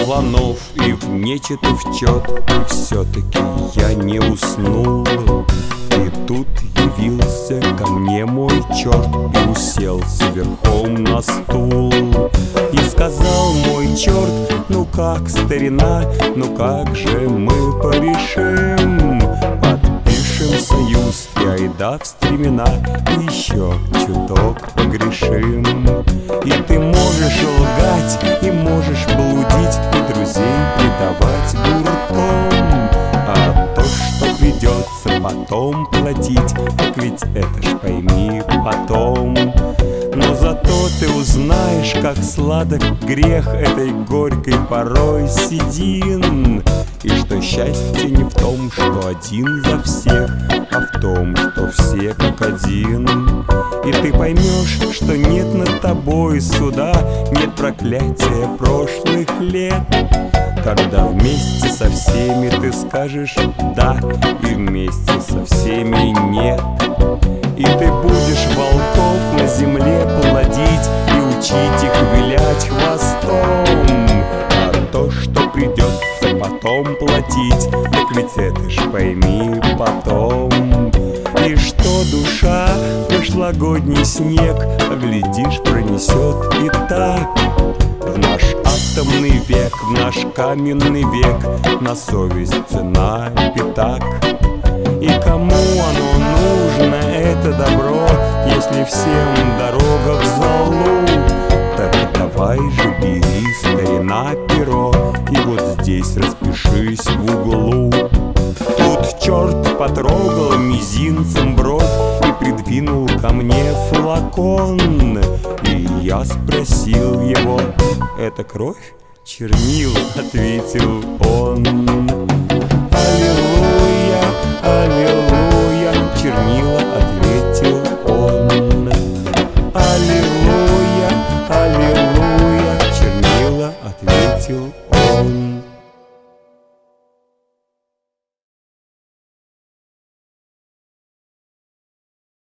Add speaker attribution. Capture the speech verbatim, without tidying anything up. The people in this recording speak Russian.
Speaker 1: слонов и в нечет и в чет. И все-таки я не уснул. И тут явился ко мне мой черт и уселся верхом на стул. И сказал мой черт: ну как, старина, ну как же мы порешим? Подпишем союз и айда в стремена, и еще чуток погрешим. И ты можешь лгать, и можешь блудить, и друзей предавать гуртом. А то, что придется потом платить, так ведь это ж пойми потом. Но зато ты узнаешь, как сладок грех этой горькой порой седин. И что счастье не в том, что один за всех, а в том, что все как один. И ты поймешь, что нет над тобой суда, нет проклятия прошлых лет, когда вместе со всеми ты скажешь «да» и вместе со всеми «нет». И ты будешь волков на земле плодить и учить их вилять хвостом. А то, что придется потом платить, так ведь это ж пойми потом. И что душа прошлогодний снег, а глядишь, пронесет и так. В наш атомный век, в наш каменный век на совесть цена пятак. И кому оно нужно, это добро, если всем дорога в залу? Так давай же бери, старина, перо, и вот здесь распишись в углу. Тут черт потрогал мизинцем бровь и придвинул ко мне флакон. И я спросил его: это кровь? Чернил, ответил он. Аллилуйя, аллилуйя, чернила, ответил он. Аллилуйя, аллилуйя, чернила, ответил он.